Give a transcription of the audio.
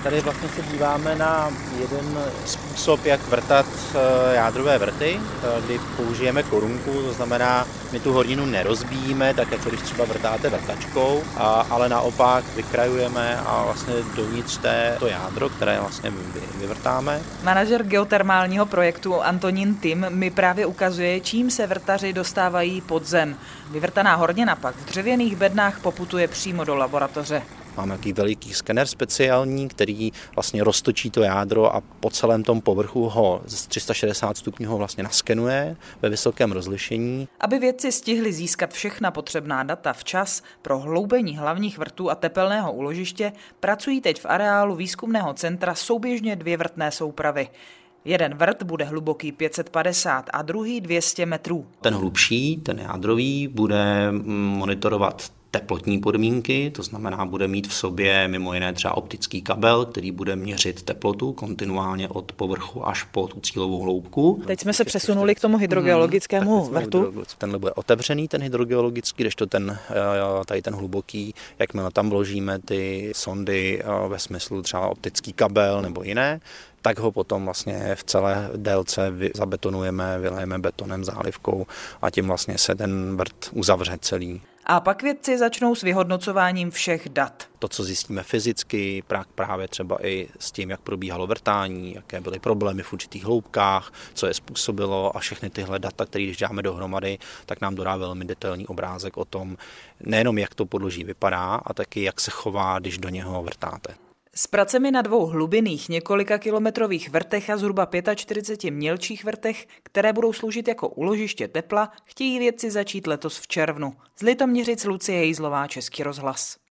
Tady vlastně se díváme na jeden způsob, jak vrtat jádrové vrty, kdy použijeme korunku, to znamená, my tu horninu nerozbíjíme, tak jako když třeba vrtáte vrtačkou, ale naopak vykrajujeme a vlastně dovnitř to jádro, které vlastně vyvrtáme. Manažer geotermálního projektu Antonín Tim mi právě ukazuje, čím se vrtaři dostávají pod zem. Vyvrtaná hornina pak v dřevěných bednách poputuje přímo do laboratoře. Máme takový veliký skener speciální, který vlastně roztočí to jádro a po celém tom povrchu ho z 360 stupňů ho vlastně naskenuje ve vysokém rozlišení. Aby vědci stihli získat všechna potřebná data včas pro hloubení hlavních vrtů a tepelného úložiště, pracují teď v areálu výzkumného centra souběžně dvě vrtné soupravy. Jeden vrt bude hluboký 550 a druhý 200 metrů. Ten hlubší, ten jádrový, bude monitorovat teplotní podmínky, to znamená, bude mít v sobě mimo jiné třeba optický kabel, který bude měřit teplotu kontinuálně od povrchu až po tu cílovou hloubku. Teď jsme se přesunuli k tomu hydrogeologickému vrtu. Tenhle bude otevřený, ten hydrogeologický, kdežto ten hluboký, jakmile tam vložíme ty sondy ve smyslu třeba optický kabel nebo jiné, tak ho potom vlastně v celé délce zabetonujeme, vylejeme betonem, zálivkou a tím vlastně se ten vrt uzavře celý. A pak vědci začnou s vyhodnocováním všech dat. To, co zjistíme fyzicky, právě třeba i s tím, jak probíhalo vrtání, jaké byly problémy v určitých hloubkách, co je způsobilo a všechny tyhle data, které když dáme dohromady, tak nám dodá velmi detailní obrázek o tom, nejenom jak to podloží vypadá, a taky jak se chová, když do něho vrtáte. S pracemi na dvou hlubinných několika kilometrových vrtech a zhruba 45 mělčích vrtech, které budou sloužit jako úložiště tepla, chtějí vědci začít letos v červnu. Z Litoměřic Lucie Hejzlová, Český rozhlas.